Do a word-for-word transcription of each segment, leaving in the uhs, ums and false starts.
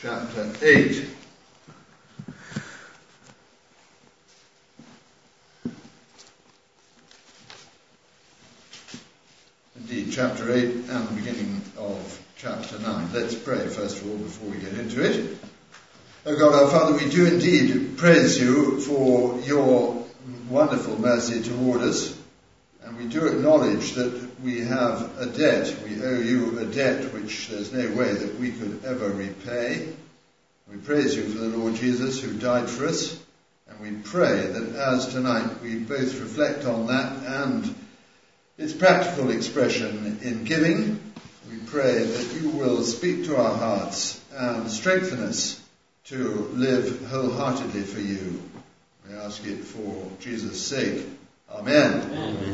chapter eight. Indeed, chapter eight and the beginning of chapter nine. Let's pray first of all before we get into it. O God, our Father, we do indeed praise you for your wonderful mercy toward us, and we do acknowledge that we have a debt. We owe you a debt which there's no way that we could ever repay. We praise you for the Lord Jesus who died for us, and we pray that as tonight we both reflect on that and its practical expression in giving, we pray that you will speak to our hearts and strengthen us to live wholeheartedly for you. We ask it for Jesus' sake. Amen. Amen.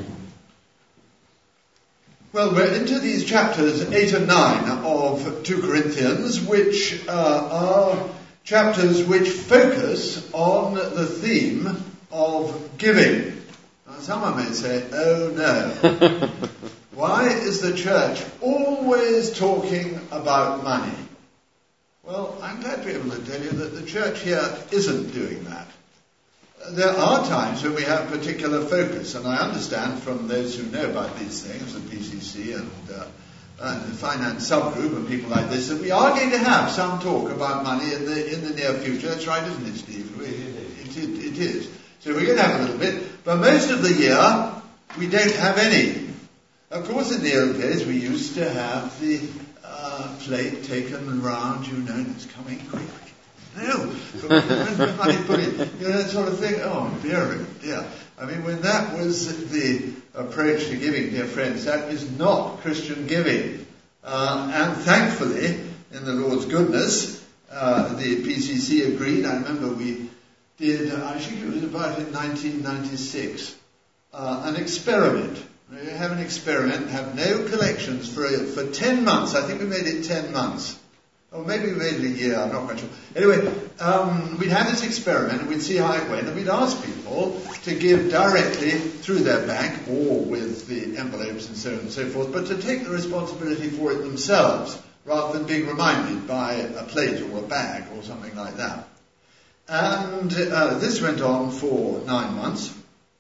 Well, we're into these chapters eight and nine of Second Corinthians, which uh, are chapters which focus on the theme of giving. Now, someone may say, oh no, why is the church always talking about money? Well, I'm glad to be able to tell you that the church here isn't doing that. There are times when we have particular focus, and I understand from those who know about these things, the P C C and, uh, and the finance subgroup and people like this, that we are going to have some talk about money in the in the near future. That's right, isn't it, Steve? It, it, it is. So we're going to have a little bit, but most of the year we don't have any. Of course, in the old days we used to have the uh, plate taken round, you know, and it's coming quick. No, but when's the money put in? You know, that sort of thing. Oh, dear, dear. I mean, when that was the approach to giving, dear friends, that is not Christian giving. Uh, and thankfully, in the Lord's goodness, uh, the P C C agreed. I remember we did, I think it was about in nineteen ninety-six, uh, an experiment. We have an experiment, have no collections for for ten months. I think we made it ten months. Or maybe we made it a year, I'm not quite sure. Anyway, um, we'd have this experiment and we'd see how it went, and we'd ask people to give directly through their bank or with the envelopes and so on and so forth, but to take the responsibility for it themselves rather than being reminded by a plate or a bag or something like that. And uh, this went on for nine months.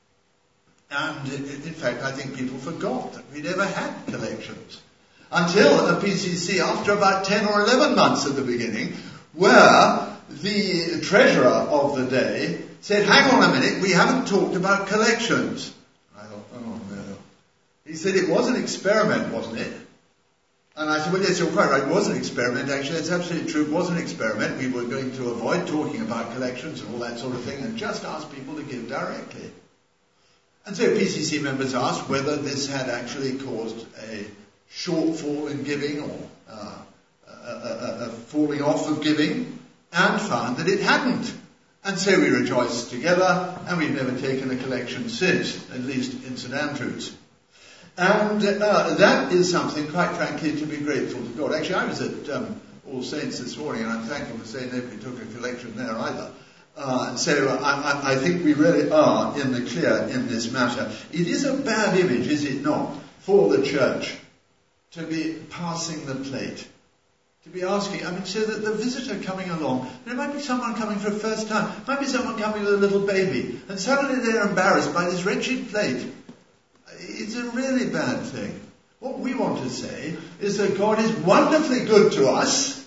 And in fact, I think people forgot that we'd ever had collections. Until a P C C, after about ten or eleven months at the beginning, where the treasurer of the day said, hang on a minute, we haven't talked about collections. I thought, oh no. He said, it was an experiment, wasn't it? And I said, well, yes, you're quite right, it was an experiment, actually, it's absolutely true, it was an experiment. We were going to avoid talking about collections and all that sort of thing, and just ask people to give directly. And so P C C members asked whether this had actually caused a shortfall in giving or uh, a, a, a falling off of giving, and found that it hadn't. And so we rejoiced together, and we've never taken a collection since, at least in St Andrews. And uh, that is something, quite frankly, to be grateful to God. Actually, I was at um, All Saints this morning, and I'm thankful to say nobody took a collection there either. Uh, so I, I, I think we really are in the clear in this matter. It is a bad image, is it not, for the church to be passing the plate, to be asking, I mean, so that the visitor coming along, there might be someone coming for the first time, might be someone coming with a little baby, and suddenly they're embarrassed by this wretched plate. It's a really bad thing. What we want to say is that God is wonderfully good to us,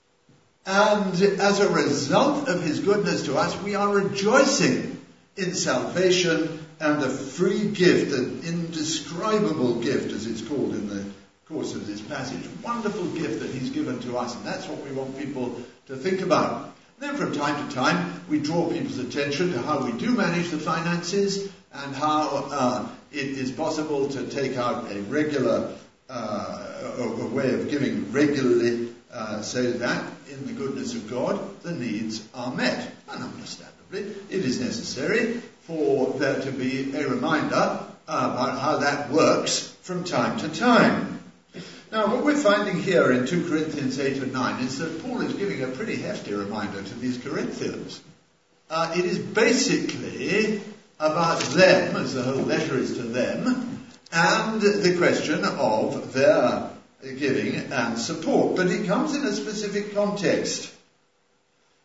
and as a result of his goodness to us, we are rejoicing in salvation and the free gift, an indescribable gift, as it's called in the course of this passage. Wonderful gift that he's given to us, and that's what we want people to think about. Then from time to time we draw people's attention to how we do manage the finances and how uh, it is possible to take out a regular uh, a, a way of giving regularly uh, so that in the goodness of God the needs are met. And understandably it is necessary for there to be a reminder uh, about how that works from time to time. Now, what we're finding here in Second Corinthians eight and nine is that Paul is giving a pretty hefty reminder to these Corinthians. Uh, it is basically about them, as the whole letter is to them, and the question of their giving and support. But it comes in a specific context.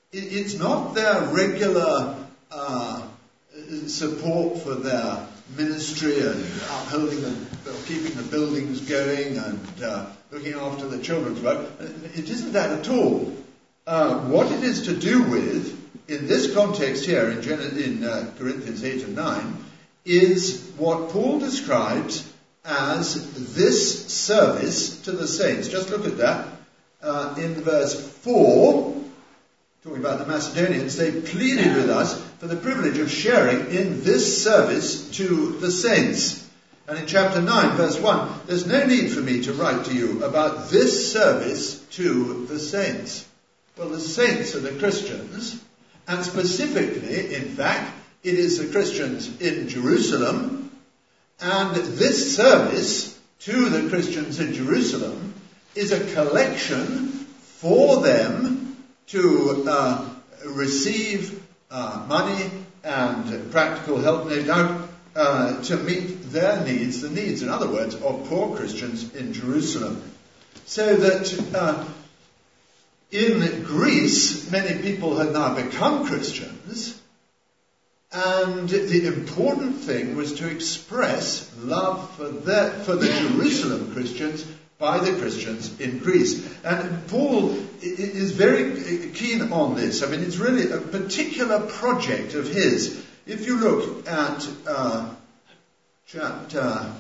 It's not their regular uh, support for their ministry and upholding the, or keeping the buildings going and uh, looking after the children's work. It isn't that at all. Uh, what it is to do with, in this context here, in, Gen- in uh, Corinthians eight and nine, is what Paul describes as this service to the saints. Just look at that. Uh, in verse four, talking about the Macedonians, they pleaded with us for the privilege of sharing in this service to the saints. And in chapter nine, verse one, there's no need for me to write to you about this service to the saints. Well, the saints are the Christians, and specifically, in fact, it is the Christians in Jerusalem, and this service to the Christians in Jerusalem is a collection for them to uh, receive uh, money and practical help, no doubt, uh, to meet their needs, the needs, in other words, of poor Christians in Jerusalem. So that uh, in Greece, many people had now become Christians, and the important thing was to express love for, their, for the Jerusalem Christians by the Christians in Greece. And Paul is very keen on this. I mean, it's really a particular project of his. If you look at uh, chapter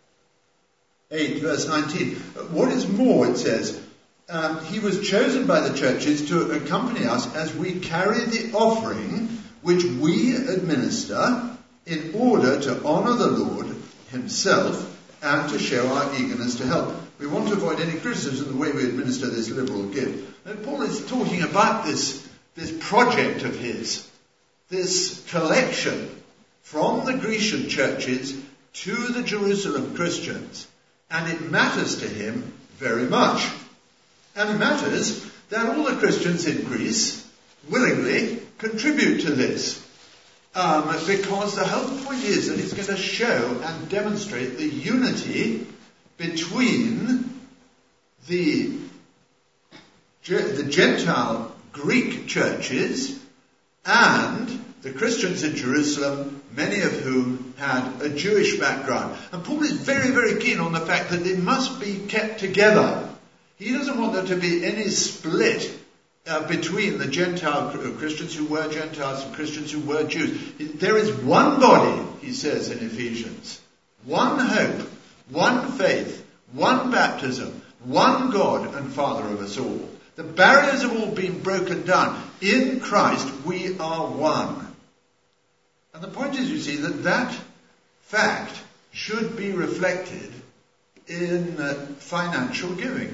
eight, verse nineteen, what is more, it says, um, he was chosen by the churches to accompany us as we carry the offering which we administer in order to honour the Lord himself and to show our eagerness to help. We want to avoid any criticism of the way we administer this liberal gift. And Paul is talking about this, this project of his, this collection from the Grecian churches to the Jerusalem Christians. And it matters to him very much. And it matters that all the Christians in Greece willingly contribute to this. Um, because the whole point is that it's going to show and demonstrate the unity between the, the Gentile Greek churches and the Christians in Jerusalem, many of whom had a Jewish background. And Paul is very, very keen on the fact that they must be kept together. He doesn't want there to be any split Uh, between the Gentile Christians who were Gentiles and Christians who were Jews. There is one body, he says in Ephesians, one hope, one faith, one baptism, one God and Father of us all. The barriers have all been broken down. In Christ we are one. And the point is, you see, that that fact should be reflected in uh, financial giving.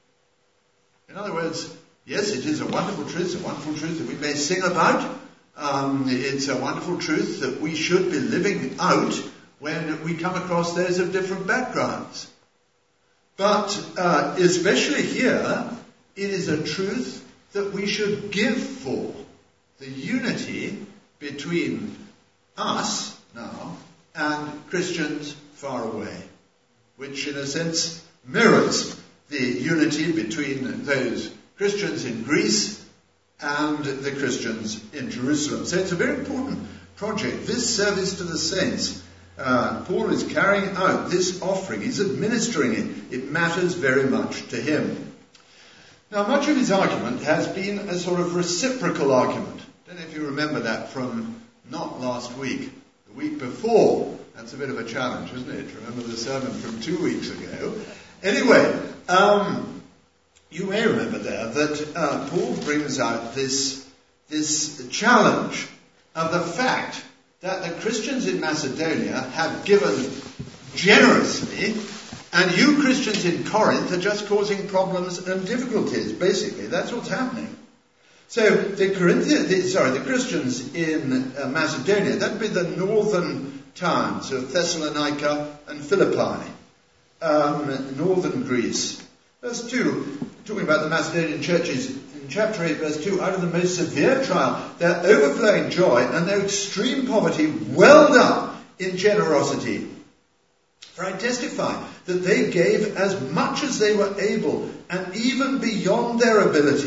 In other words, yes, it is a wonderful truth, a wonderful truth that we may sing about. Um, it's a wonderful truth that we should be living out when we come across those of different backgrounds. But uh, especially here, it is a truth that we should give for the unity between us now and Christians far away, which in a sense mirrors the unity between those Christians in Greece and the Christians in Jerusalem. So it's a very important project. This service to the saints, uh, Paul is carrying out this offering. He's administering it. It matters very much to him. Now, much of his argument has been a sort of reciprocal argument. I don't know if you remember that from not last week, the week before. That's a bit of a challenge, isn't it? Remember the sermon from two weeks ago. Anyway, um... you may remember there that uh, Paul brings out this, this challenge of the fact that the Christians in Macedonia have given generously, and you Christians in Corinth are just causing problems and difficulties. Basically, that's what's happening. So the Corinthians, the, sorry, the Christians in uh, Macedonia, that'd be the northern towns of Thessalonica and Philippi, um, northern Greece. Verse two, talking about the Macedonian churches, in chapter eight, verse two, out of the most severe trial, their overflowing joy and their extreme poverty welled up in generosity. For I testify that they gave as much as they were able, and even beyond their ability,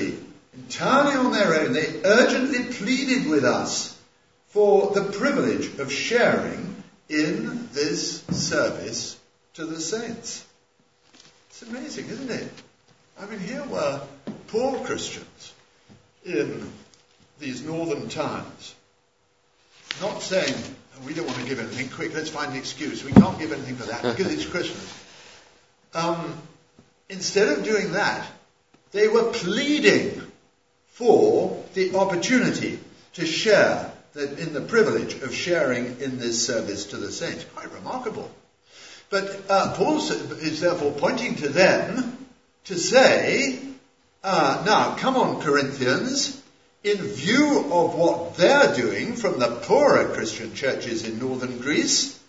entirely on their own, they urgently pleaded with us for the privilege of sharing in this service to the saints. It's amazing, isn't it? I mean, here were poor Christians in these northern towns, not saying, we don't want to give anything, quick, let's find an excuse. We can't give anything for that because it's Christmas. Um, instead of doing that, they were pleading for the opportunity to share the, in the privilege of sharing in this service to the saints. Quite remarkable. But uh, Paul is therefore pointing to them to say, uh, now, come on, Corinthians, in view of what they're doing from the poorer Christian churches in northern Greece,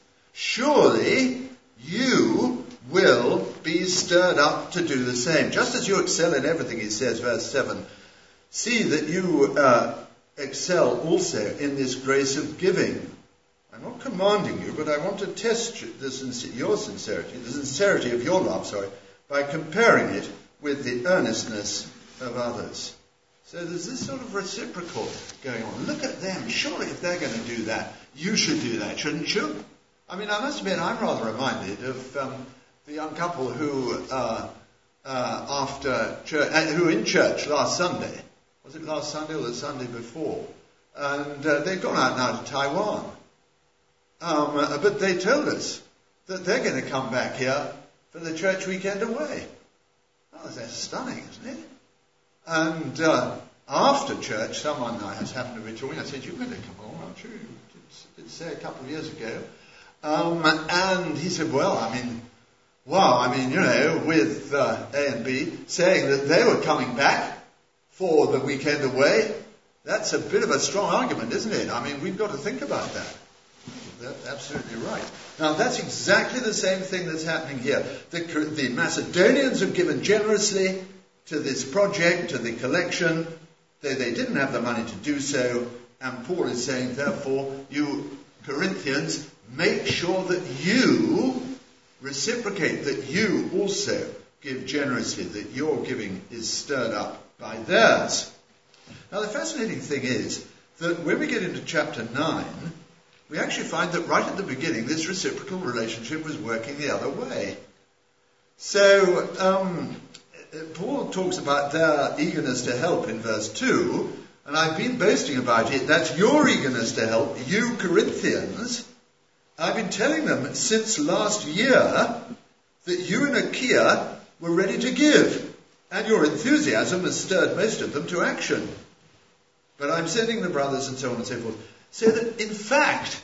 surely you will be stirred up to do the same. Just as you excel in everything, he says, verse seven, see that you uh, excel also in this grace of giving. I'm not commanding you, but I want to test the sincer- your sincerity, the sincerity of your love, sorry, by comparing it with the earnestness of others. So there's this sort of reciprocal going on. Look at them. Surely if they're going to do that, you should do that, shouldn't you? I mean, I must admit, I'm rather reminded of um, the young couple who, uh, uh, after church, uh, who were in church last Sunday. Was it last Sunday or the Sunday before? And uh, they've gone out now to Taiwan. Um, uh, but they told us that they're going to come back here for the church weekend away. Oh, that's stunning, isn't it? And uh, after church, someone has happened to be talking. I said, you're going to come along, aren't you? You did say a couple of years ago. Um, and he said, well, I mean, wow, I mean, you know, with uh, A and B saying that they were coming back for the weekend away, that's a bit of a strong argument, isn't it? I mean, we've got to think about that. That's absolutely right. Now, that's exactly the same thing that's happening here. The, the Macedonians have given generously to this project, to the collection. They, they didn't have the money to do so. And Paul is saying, therefore, you Corinthians, make sure that you reciprocate, that you also give generously, that your giving is stirred up by theirs. Now, the fascinating thing is that when we get into chapter nine, we actually find that right at the beginning, this reciprocal relationship was working the other way. So, um, Paul talks about their eagerness to help in verse two, and I've been boasting about it. That's your eagerness to help, you Corinthians. I've been telling them since last year that you in Achaia were ready to give, and your enthusiasm has stirred most of them to action. But I'm sending the brothers and so on and so forth. So that, in fact,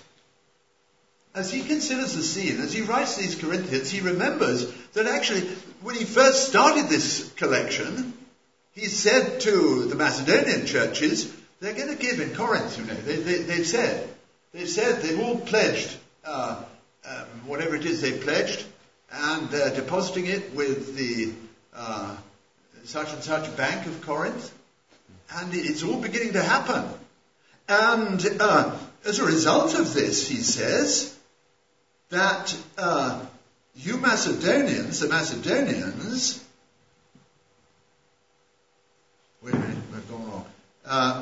as he considers the scene, as he writes to these Corinthians, he remembers that actually, when he first started this collection, he said to the Macedonian churches, they're going to give in Corinth, you know. They, they, they've said, they've said, they've all pledged, uh, um, whatever it is they've pledged, and they're depositing it with the uh, such and such bank of Corinth, and it's all beginning to happen. And uh, as a result of this, he says that uh, you Macedonians, the Macedonians, wait a minute, we've gone wrong. Uh,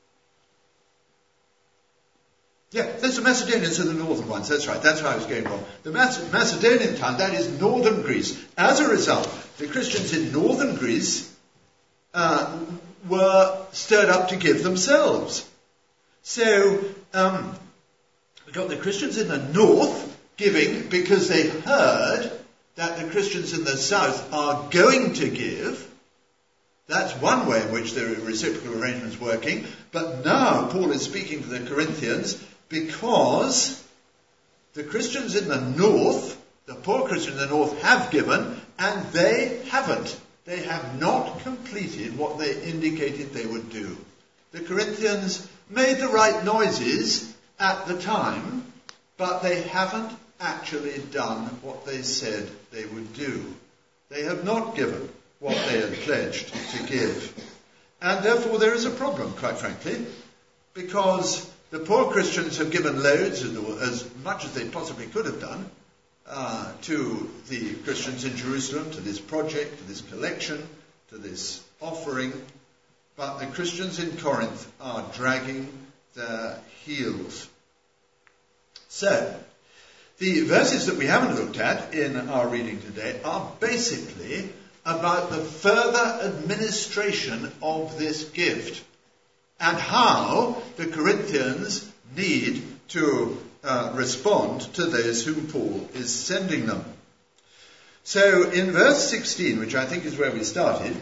yeah, that's the Macedonians are the northern ones. That's right, that's why I was going wrong. The Mac- Macedonian town, that is northern Greece. As a result, the Christians in northern Greece uh, were stirred up to give themselves. So, um, we've got the Christians in the north giving because they heard that the Christians in the south are going to give. That's one way in which the reciprocal arrangement is working. But now Paul is speaking to the Corinthians because the Christians in the north, the poor Christians in the north, have given and they haven't. They have not completed what they indicated they would do. The Corinthians made the right noises at the time, but they haven't actually done what they said they would do. They have not given what they had pledged to give. And therefore there is a problem, quite frankly, because the poor Christians have given loads, as much as they possibly could have done, uh, to the Christians in Jerusalem, to this project, to this collection, to this offering. but the Christians in Corinth are dragging their heels. So, the verses that we haven't looked at in our reading today are basically about the further administration of this gift and how the Corinthians need to uh, respond to those whom Paul is sending them. So in verse sixteen, which I think is where we started,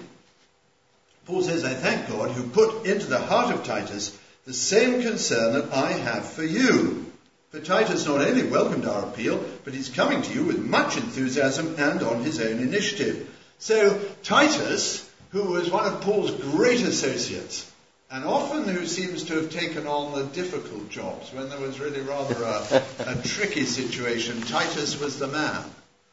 Paul says, I thank God who put into the heart of Titus the same concern that I have for you. For Titus not only welcomed our appeal, but he's coming to you with much enthusiasm and on his own initiative. So Titus, who was one of Paul's great associates, and often who seems to have taken on the difficult jobs when there was really rather a, a tricky situation, Titus was the man.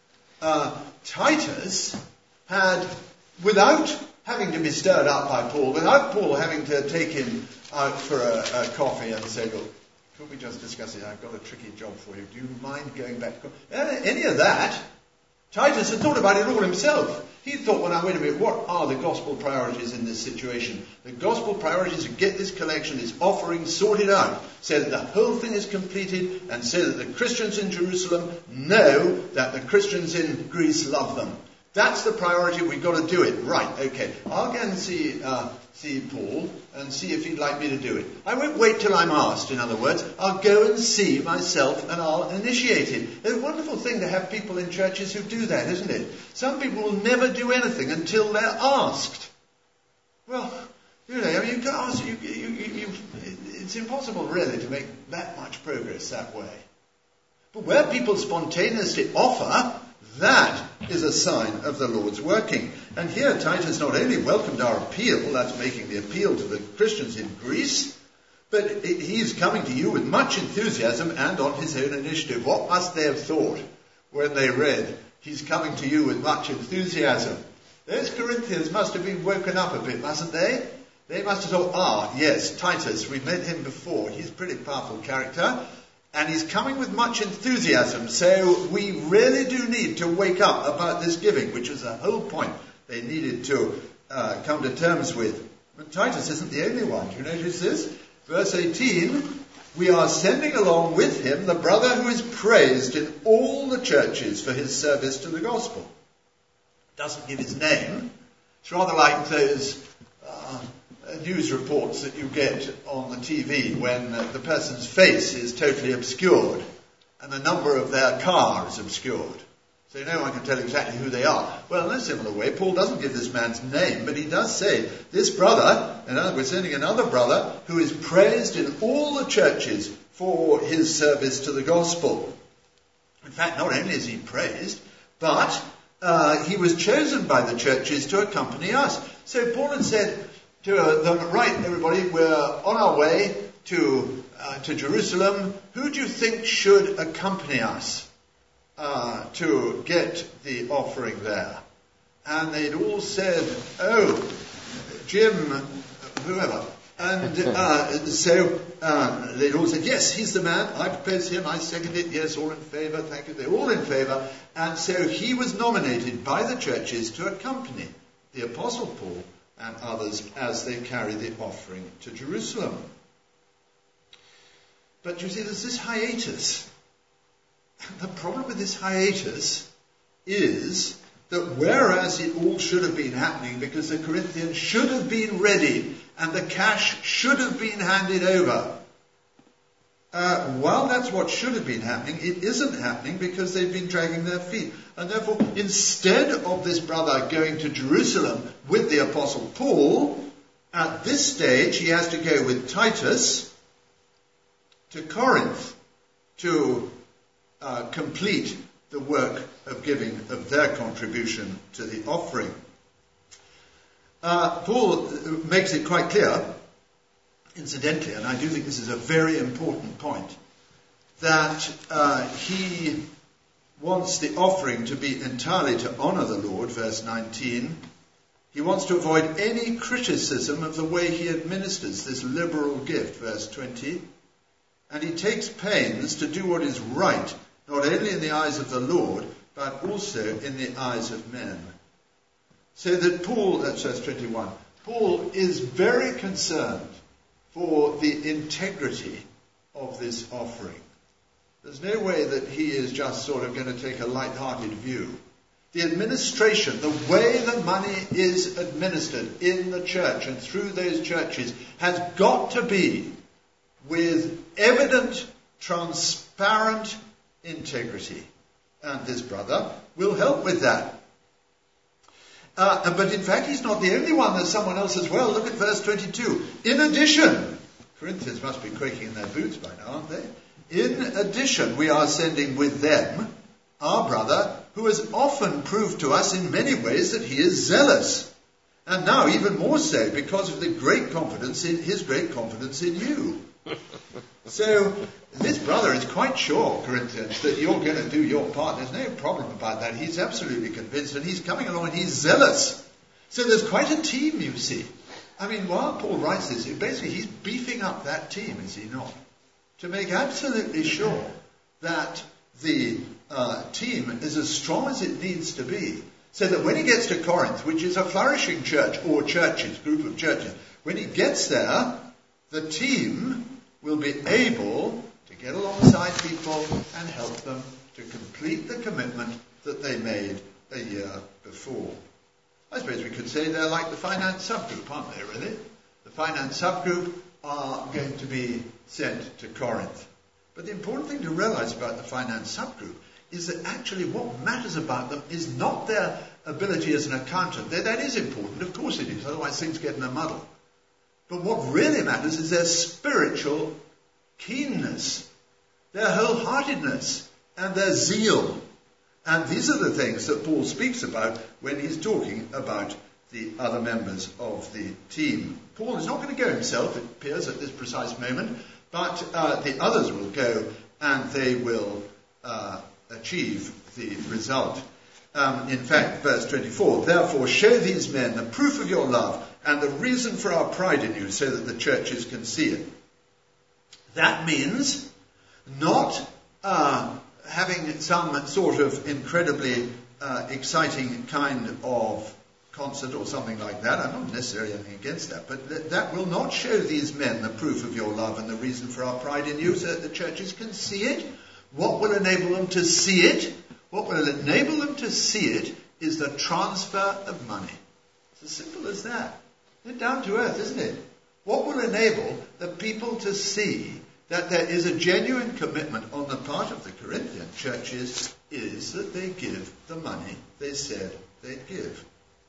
Uh, Titus had, without having to be stirred up by Paul, without Paul having to take him out for a, a coffee and say, look, could we just discuss it? I've got a tricky job for you. Do you mind going back? Any of that? Titus had thought about it all himself. He thought, well, now, wait a minute, what are the gospel priorities in this situation? The gospel priorities are to get this collection, this offering sorted out, so that the whole thing is completed, and so that the Christians in Jerusalem know that the Christians in Greece love them. That's the priority. We've got to do it. Right, okay. I'll go and see uh, see Paul and see if he'd like me to do it. I won't wait till I'm asked, in other words. I'll go and see myself and I'll initiate it. It's a wonderful thing to have people in churches who do that, isn't it? Some people will never do anything until they're asked. Well, you know, I mean, you can't ask, you, you, you, you, it's impossible really to make that much progress that way. But where people spontaneously offer, that is a sign of the Lord's working. And here Titus not only welcomed our appeal, that's making the appeal to the Christians in Greece, but he's coming to you with much enthusiasm and on his own initiative. What must they have thought when they read, he's coming to you with much enthusiasm? Those Corinthians must have been woken up a bit, mustn't they? They must have thought, ah, yes, Titus, we've met him before. He's a pretty powerful character. And he's coming with much enthusiasm, so we really do need to wake up about this giving, which was the whole point they needed to uh, come to terms with. But Titus isn't the only one. Do you notice this? Verse eighteen, we are sending along with him the brother who is praised in all the churches for his service to the gospel. Doesn't give his name. It's rather like those Uh, news reports that you get on the T V when uh, the person's face is totally obscured and the number of their car is obscured. So no one can tell exactly who they are. Well, in a similar way, Paul doesn't give this man's name, but he does say, this brother, in other words, sending another brother, who is praised in all the churches for his service to the gospel. In fact, not only is he praised, but uh, he was chosen by the churches to accompany us. So Paul had said to them, right, everybody, we're on our way to uh, to Jerusalem. Who do you think should accompany us uh, to get the offering there? And they'd all said, oh, Jim, whoever. And uh, so uh, they'd all said, yes, he's the man. I propose him. I second it. Yes, all in favour. Thank you. They're all in favour. And so he was nominated by the churches to accompany the Apostle Paul and others as they carry the offering to Jerusalem. But you see, there's this hiatus. The problem with this hiatus is that whereas it all should have been happening because the Corinthians should have been ready and the cash should have been handed over, Uh, while that's what should have been happening, it isn't happening because they've been dragging their feet. And therefore, instead of this brother going to Jerusalem with the Apostle Paul, at this stage he has to go with Titus to Corinth to uh, complete the work of giving of their contribution to the offering. Uh, Paul makes it quite clear, incidentally, and I do think this is a very important point, that uh, he wants the offering to be entirely to honour the Lord, verse nineteen. He wants to avoid any criticism of the way he administers this liberal gift, verse twenty. And he takes pains to do what is right, not only in the eyes of the Lord, but also in the eyes of men. So that Paul, that's verse twenty-one, Paul is very concerned for the integrity of this offering. There's no way that he is just sort of going to take a light-hearted view. The administration, the way the money is administered in the church and through those churches has got to be with evident, transparent integrity. And this brother will help with that. Uh, but in fact, he's not the only one. There's someone else as well. Look at verse twenty-two. In addition, Corinthians must be quaking in their boots by now, aren't they? In addition, we are sending with them our brother, who has often proved to us in many ways that he is zealous. And now even more so because of the great confidence in his great confidence in you. So this brother is quite sure, Corinthians, that you're going to do your part. There's no problem about that. He's absolutely convinced, and he's coming along and he's zealous. So there's quite a team, you see. I mean, while Paul writes this, basically he's beefing up that team, is he not? To make absolutely sure that the uh, team is as strong as it needs to be, so that when he gets to Corinth, which is a flourishing church, or churches, group of churches, when he gets there, the team will be able to get alongside people and help them to complete the commitment that they made a year before. I suppose we could say they're like the finance subgroup, aren't they, really? The finance subgroup are going to be sent to Corinth. But the important thing to realize about the finance subgroup is that actually what matters about them is not their ability as an accountant. That is important, of course it is, otherwise things get in a muddle. But what really matters is their spiritual keenness, their wholeheartedness, and their zeal. And these are the things that Paul speaks about when he's talking about the other members of the team. Paul is not going to go himself, it appears, at this precise moment, but uh, the others will go and they will uh, achieve the result. Um, in fact, verse twenty-four, therefore show these men the proof of your love and the reason for our pride in you, so that the churches can see it. That means not uh, having some sort of incredibly uh, exciting kind of concert or something like that. I'm not necessarily anything against that, but th- that will not show these men the proof of your love and the reason for our pride in you, so that the churches can see it. What will enable them to see it? What will enable them to see it is the transfer of money. It's as simple as that. It's down to earth, isn't it? What will enable the people to see that there is a genuine commitment on the part of the Corinthian churches is that they give the money they said they'd give.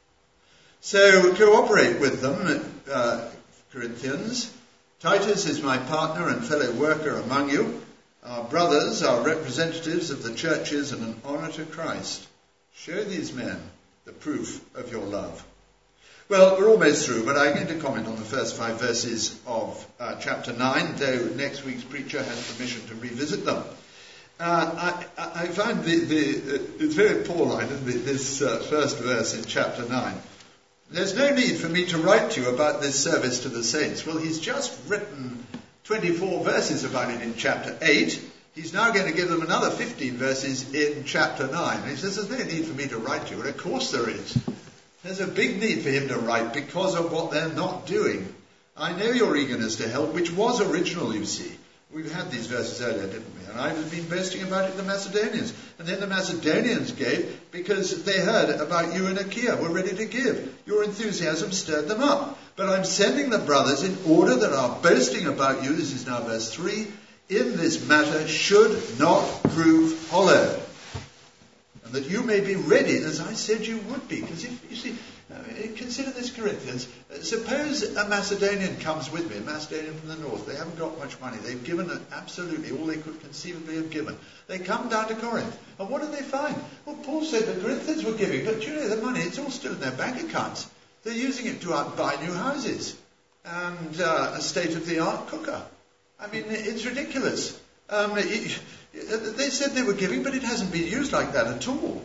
So cooperate with them, uh, Corinthians. Titus is my partner and fellow worker among you. Our brothers are representatives of the churches and an honour to Christ. Show these men the proof of your love. Well, we're almost through, but I'm going to comment on the first five verses of uh, chapter nine, though next week's preacher has permission to revisit them. Uh, I, I find the, the, uh, it's very Pauline, isn't it, this uh, first verse in chapter nine. There's no need for me to write to you about this service to the saints. Well, he's just written twenty-four verses about it in chapter eight. He's now going to give them another fifteen verses in chapter nine. And he says, there's no need for me to write to you. And of course there is. There's a big need for him to write because of what they're not doing. I know your eagerness to help, which was original, you see. We've had these verses earlier, didn't we? And I've been boasting about it to the Macedonians. And then the Macedonians gave because they heard about you in Achaia, were ready to give. Your enthusiasm stirred them up. But I'm sending the brothers in order that our boasting about you, this is now verse three, in this matter should not prove hollow. And that you may be ready, as I said you would be. Because if you see, consider this, Corinthians. Suppose a Macedonian comes with me, a Macedonian from the north. They haven't got much money. They've given absolutely all they could conceivably have given. They come down to Corinth. And what do they find? Well, Paul said the Corinthians were giving, but you know, the money, it's all still in their bank accounts. They're using it to buy new houses and uh, a state-of-the-art cooker. I mean, it's ridiculous. Um, it, they said they were giving, but it hasn't been used like that at all.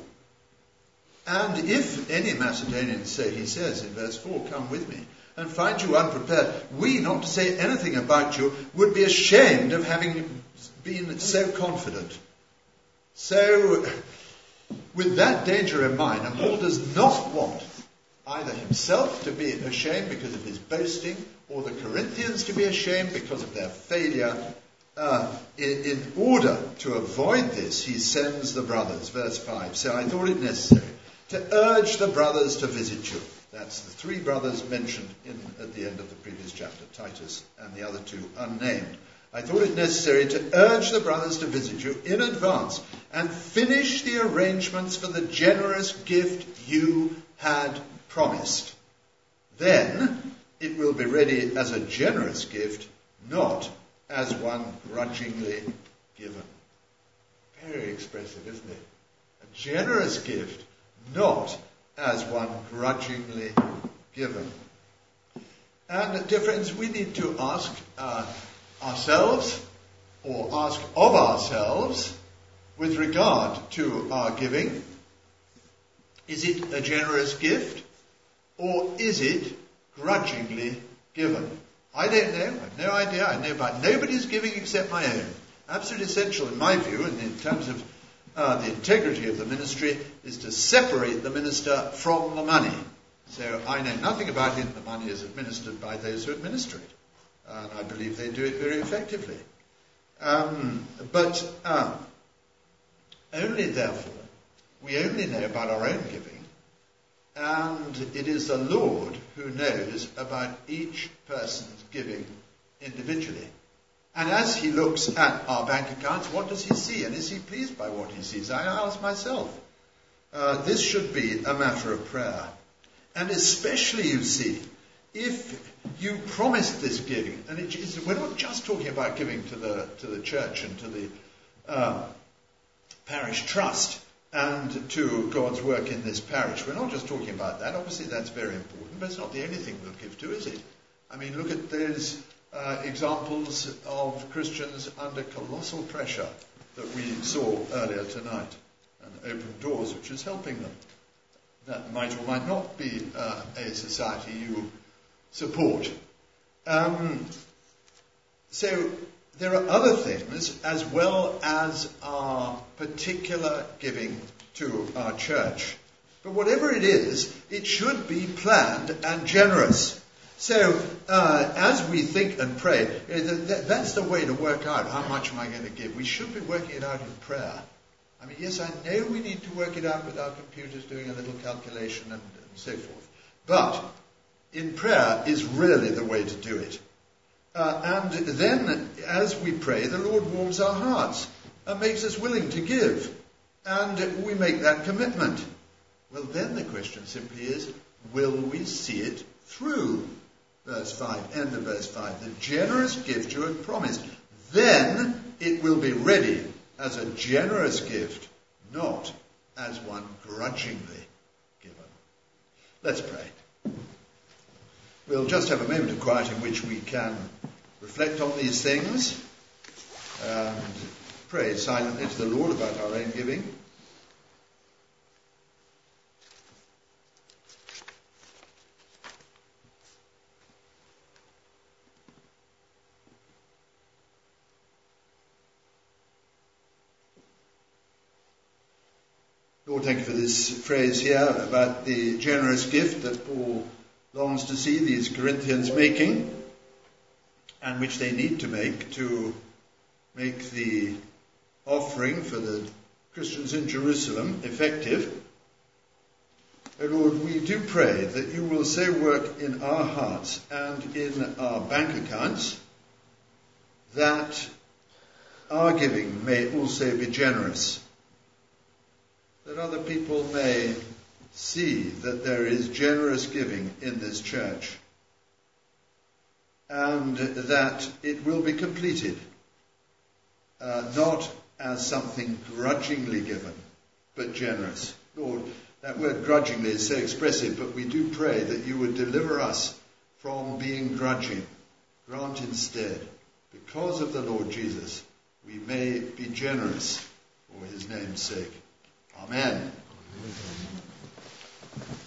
And if any Macedonians say, he says in verse four, come with me, and find you unprepared, we, not to say anything about you, would be ashamed of having been so confident. So, with that danger in mind, and Paul does not want either himself to be ashamed because of his boasting, or the Corinthians to be ashamed because of their failure. Uh, in, in order to avoid this, he sends the brothers. Verse five. So I thought it necessary to urge the brothers to visit you. That's the three brothers mentioned in, at the end of the previous chapter, Titus and the other two unnamed. I thought it necessary to urge the brothers to visit you in advance and finish the arrangements for the generous gift you had promised. Then it will be ready as a generous gift, not as one grudgingly given. Very expressive, isn't it? A generous gift, not as one grudgingly given. And dear friends, we need to ask uh, ourselves, or ask of ourselves, with regard to our giving, is it a generous gift, or is it grudgingly given? I don't know. I have no idea. I know about nobody's giving except my own. Absolutely essential in my view, and in terms of uh, the integrity of the ministry, is to separate the minister from the money. So I know nothing about it. The money is administered by those who administer it. And I believe they do it very effectively. Um, but uh, only therefore, we only know about our own giving, and it is the Lord who knows about each person's giving individually. And as he looks at our bank accounts, what does he see? And is he pleased by what he sees? I ask myself. Uh, this should be a matter of prayer. And especially, you see, if you promised this giving, and it is, we're not just talking about giving to the to the church and to the uh, parish trust and to God's work in this parish. We're not just talking about that. Obviously, that's very important, but it's not the only thing we'll give to, is it? I mean, look at those uh, examples of Christians under colossal pressure that we saw earlier tonight, and Open Doors, which is helping them. That might or might not be uh, a society you support. Um, so there are other things as well as our particular giving to our church. But whatever it is, it should be planned and generous. So uh, as we think and pray, that's the way to work out how much am I going to give. We should be working it out in prayer. I mean, yes, I know we need to work it out with our computers doing a little calculation and, and so forth. But in prayer is really the way to do it. Uh, and then, as we pray, the Lord warms our hearts and makes us willing to give. And we make that commitment. Well, then the question simply is, will we see it through? Verse five, end of verse five. The generous gift you had promised. Then it will be ready as a generous gift, not as one grudgingly given. Let's pray. We'll just have a moment of quiet in which we can reflect on these things and pray silently to the Lord about our own giving. Lord, thank you for this phrase here about the generous gift that Paul longs to see these Corinthians making, and which they need to make to make the offering for the Christians in Jerusalem effective. Oh Lord, we do pray that you will so work in our hearts and in our bank accounts that our giving may also be generous, that other people may see that there is generous giving in this church, and that it will be completed, uh, not as something grudgingly given, but generous. Lord, that word grudgingly is so expressive, but we do pray that you would deliver us from being grudging. Grant instead, because of the Lord Jesus, we may be generous for his name's sake. Amen. Amen.